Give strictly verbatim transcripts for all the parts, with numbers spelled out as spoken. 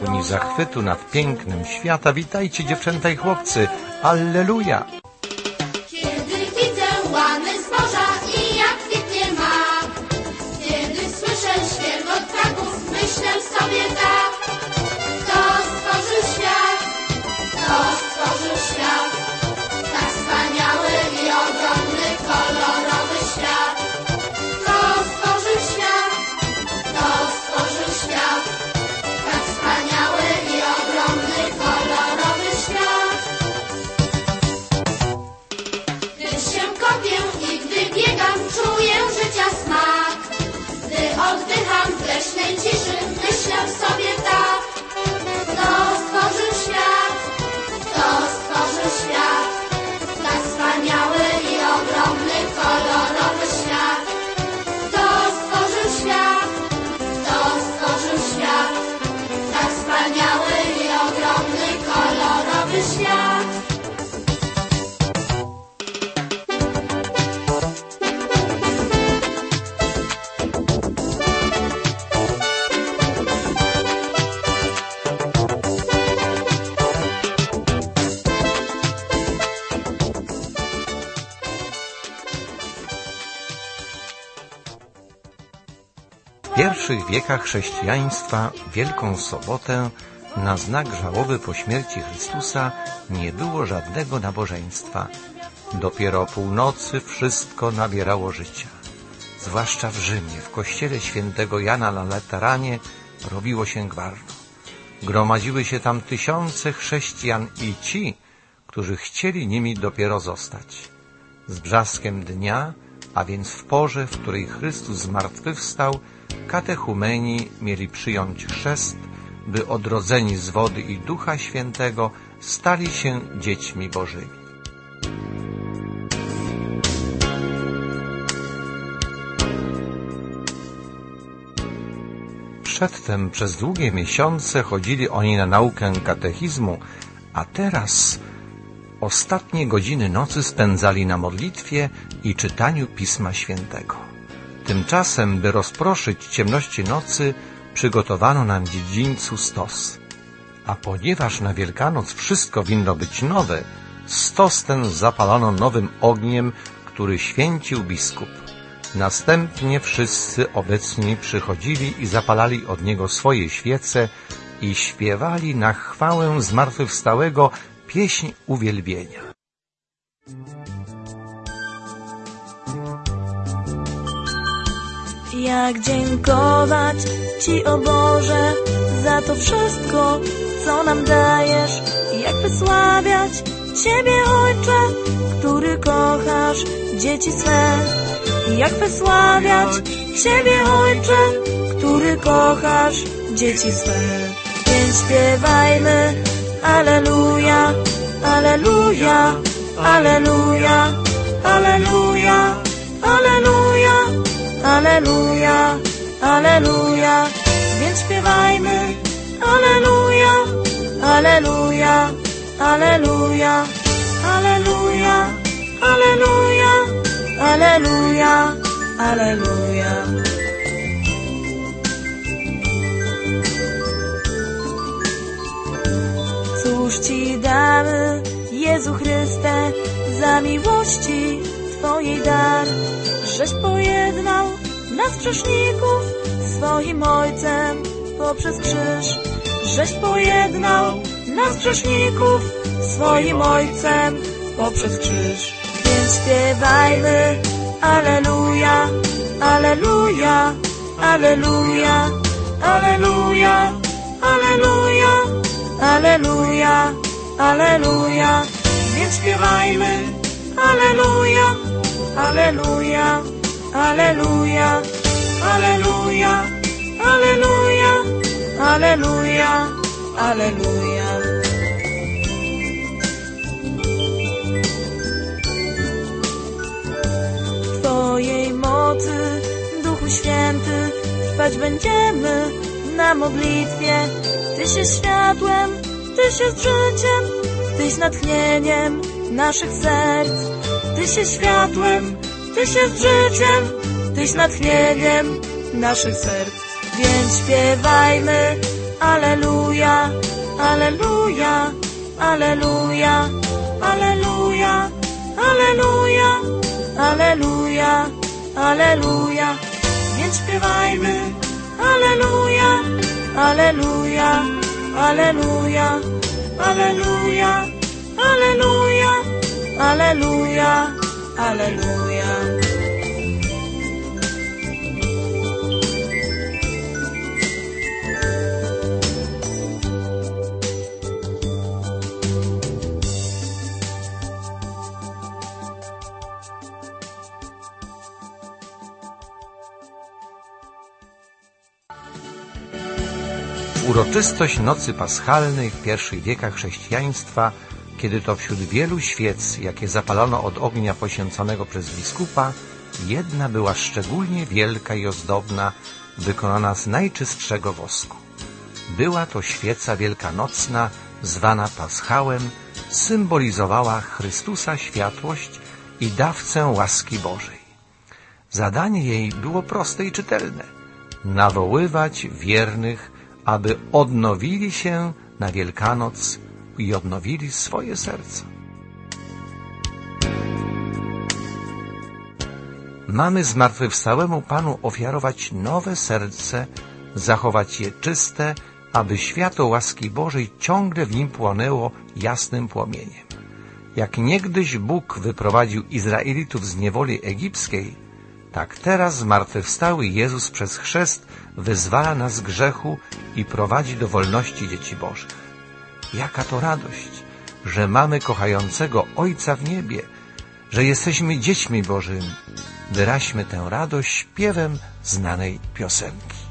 pełni zachwytu nad pięknem świata. Witajcie, dziewczęta i chłopcy. Alleluja! Kiedy widzę łany zboża i jak kwitnie mak, kiedy słyszę świergot ptaków, myślę sobie tak: kto stworzył świat, kto stworzył świat, tak wspaniały i ogromny, kolorowy świat. Kto stworzył świat, kto stworzył świat, tak wspaniały i ogromny, kolorowy świat. Gdy się kopię i gdy biegam, czuję życia smak. Gdy oddycham w leśnej ciszy, myślę sobie tak: kto stworzył świat, kto stworzył świat, tak wspaniały i ogromny, kolorowy świat. Kto stworzył świat, kto stworzył świat, tak wspaniały i ogromny, kolorowy świat. W pierwszych wiekach chrześcijaństwa Wielką Sobotę na znak żałoby po śmierci Chrystusa nie było żadnego nabożeństwa. Dopiero o północy wszystko nabierało życia. Zwłaszcza w Rzymie, w kościele świętego Jana na Lateranie robiło się gwarno. Gromadziły się tam tysiące chrześcijan i ci, którzy chcieli nimi dopiero zostać. Z brzaskiem dnia, a więc w porze, w której Chrystus zmartwychwstał, katechumeni mieli przyjąć chrzest, by odrodzeni z wody i Ducha Świętego stali się dziećmi Bożymi. Przedtem przez długie miesiące chodzili oni na naukę katechizmu, a teraz ostatnie godziny nocy spędzali na modlitwie i czytaniu Pisma Świętego. Tymczasem, by rozproszyć ciemności nocy, przygotowano na dziedzińcu stos. A ponieważ na Wielkanoc wszystko winno być nowe, stos ten zapalono nowym ogniem, który święcił biskup. Następnie wszyscy obecni przychodzili i zapalali od niego swoje świece i śpiewali na chwałę zmartwychwstałego pieśń uwielbienia. Jak dziękować Ci, o Boże, za to wszystko, co nam dajesz. Jak wysławiać Ciebie, Ojcze, który kochasz dzieci swe. Jak wysławiać Ciebie, Ojcze, który kochasz dzieci swe. Więc śpiewajmy Alleluja, Alleluja, Alleluja, Alleluja, Alleluja, Alleluja, Alleluja. Więc śpiewajmy Alleluja, Alleluja, Alleluja, Alleluja, Alleluja, Alleluja, Alleluja. Cóż Ci damy, Jezu Chryste, za miłości Twojej dar, żeś pojednał nas grzeszników swoim Ojcem poprzez krzyż. Żeś pojednał nas grzeszników swoim Ojcem poprzez krzyż. Więc śpiewajmy Alleluja, Alleluja, Alleluja, Alleluja, Alleluja, Alleluja, Alleluja. Więc śpiewajmy Alleluja, Alleluja, Alleluja, Alleluja, Alleluja, Alleluja, Alleluja. Twojej mocy, Duchu Święty, trwać będziemy na modlitwie. Tyś jest światłem, Tyś jest życiem, Tyś natchnieniem naszych serc. Tyś jest światłem, Tyś jest życiem, Tyś natchnieniem naszych serc. Więc śpiewajmy Alleluja, alleluja, alleluja, alleluja, alleluja, alleluja, alleluja. Więc śpiewajmy, alleluja, alleluja, alleluja, alleluja, alleluja, alleluja, alleluja. Uroczystość Nocy Paschalnej w pierwszych wiekach chrześcijaństwa, kiedy to wśród wielu świec, jakie zapalono od ognia poświęconego przez biskupa, jedna była szczególnie wielka i ozdobna, wykonana z najczystszego wosku. Była to świeca wielkanocna, zwana Paschałem, symbolizowała Chrystusa światłość i dawcę łaski Bożej. Zadanie jej było proste i czytelne – nawoływać wiernych, aby odnowili się na Wielkanoc i odnowili swoje serca. Mamy zmartwychwstałemu Panu ofiarować nowe serce, zachować je czyste, aby światło łaski Bożej ciągle w nim płonęło jasnym płomieniem. Jak niegdyś Bóg wyprowadził Izraelitów z niewoli egipskiej, tak teraz zmartwychwstały Jezus przez chrzest wyzwala nas z grzechu i prowadzi do wolności dzieci Bożych. Jaka to radość, że mamy kochającego Ojca w niebie, że jesteśmy dziećmi Bożymi. Wyraźmy tę radość śpiewem znanej piosenki.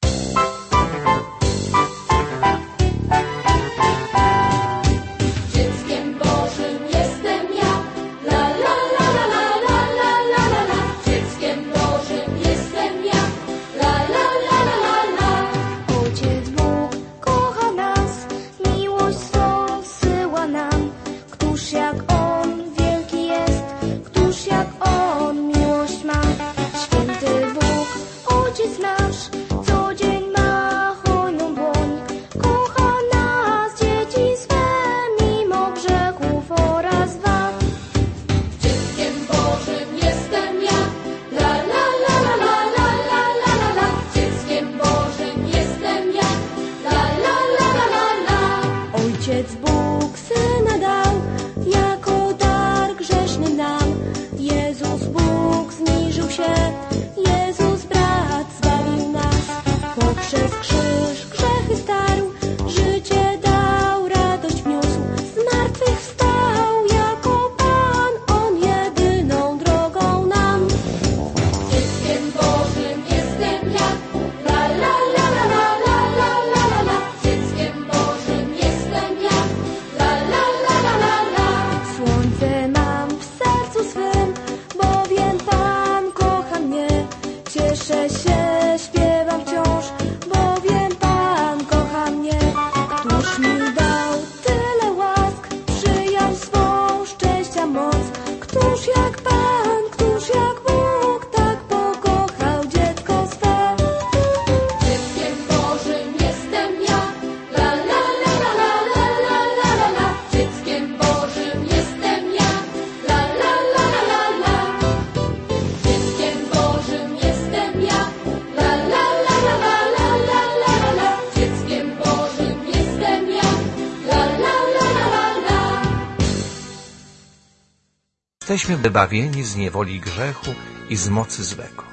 Jesteśmy wybawieni z niewoli grzechu i z mocy złego.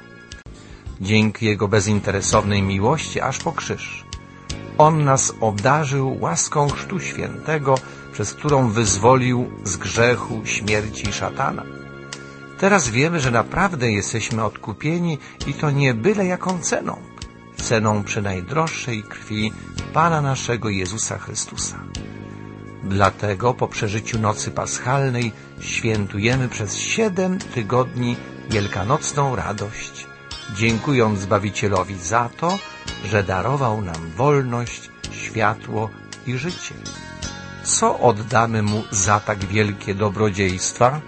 Dzięki Jego bezinteresownej miłości aż po krzyż. On nas obdarzył łaską Chrztu Świętego, przez którą wyzwolił z grzechu, śmierci i szatana. Teraz wiemy, że naprawdę jesteśmy odkupieni i to nie byle jaką ceną. Ceną przenajdroższej krwi Pana naszego Jezusa Chrystusa. Dlatego po przeżyciu Nocy Paschalnej świętujemy przez siedem tygodni wielkanocną radość, dziękując Zbawicielowi za to, że darował nam wolność, światło i życie. Co oddamy Mu za tak wielkie dobrodziejstwa?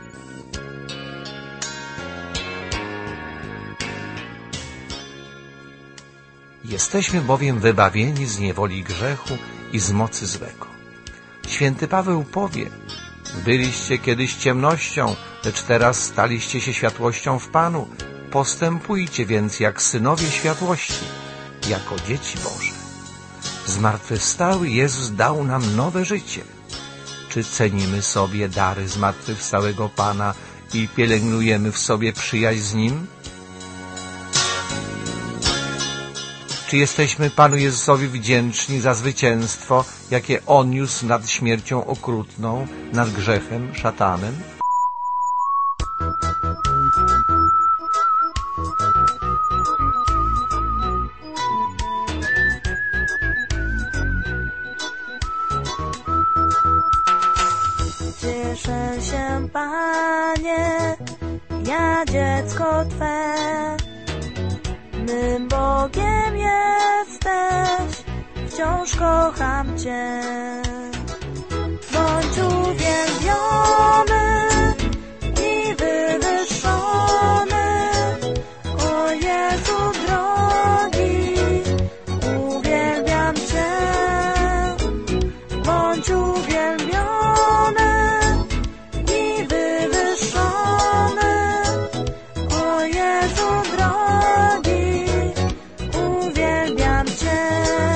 Jesteśmy bowiem wybawieni z niewoli grzechu i z mocy złego. Święty Paweł powie: byliście kiedyś ciemnością, lecz teraz staliście się światłością w Panu. Postępujcie więc jak synowie światłości, jako dzieci Boże. Zmartwychwstały Jezus dał nam nowe życie. Czy cenimy sobie dary zmartwychwstałego Pana i pielęgnujemy w sobie przyjaźń z Nim? Czy jesteśmy Panu Jezusowi wdzięczni za zwycięstwo, jakie On niósł nad śmiercią okrutną, nad grzechem, szatanem? Cieszę się, Panie, ja dziecko Twe, mym Bogiem jesteś, wciąż kocham Cię. Bądź uwielbiony i wywyższony, o Jezu drogi, uwielbiam Cię. Bądź uwielbiony i wywyższony, o Jezu drogi, uwielbiam Cię.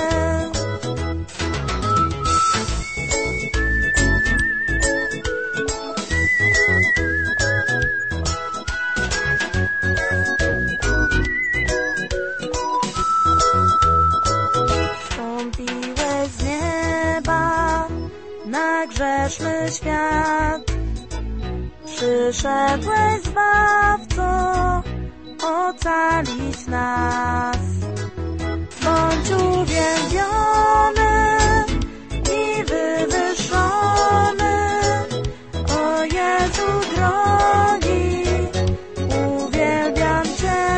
Wstąpiłeś z nieba na grzeszny świat, przyszedłeś Zbawco ocalić nas. Bądź uwielbiony i wywyższony, o Jezu drogi, uwielbiam Cię.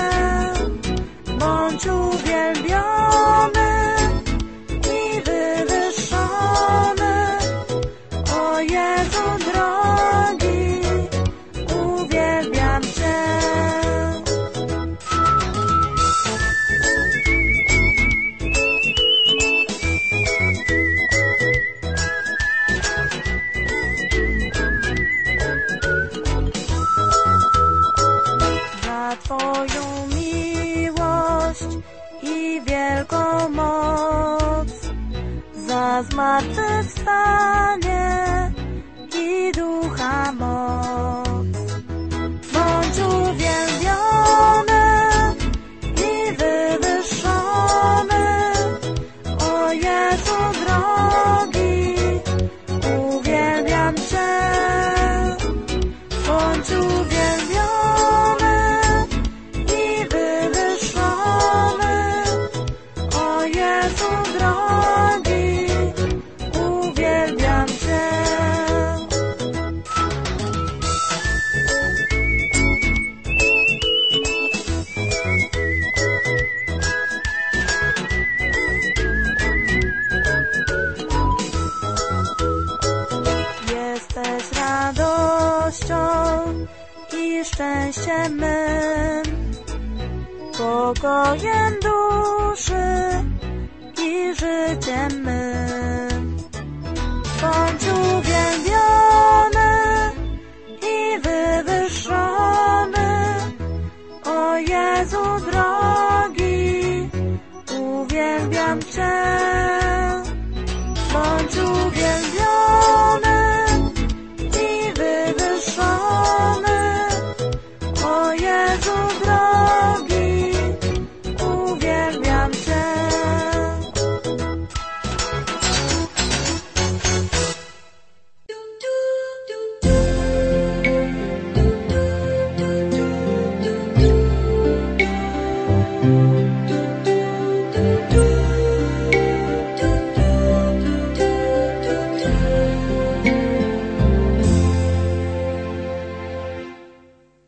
Bądź uwielbiony i wywyższony, o Jezu drogi, uwielbiam Cię. Za Twoją miłość i wielką moc, za zmartwychwstanie i ducha moc. Bądź uwielbiony i wywyższony, o Jezu drogi, uwielbiam Cię. Bądź uwielbiony i wywyższony, o Jezu drogi, uwielbiam Cię. Jesteś radością i szczęściem mym, pokojem duszy i życiem mym.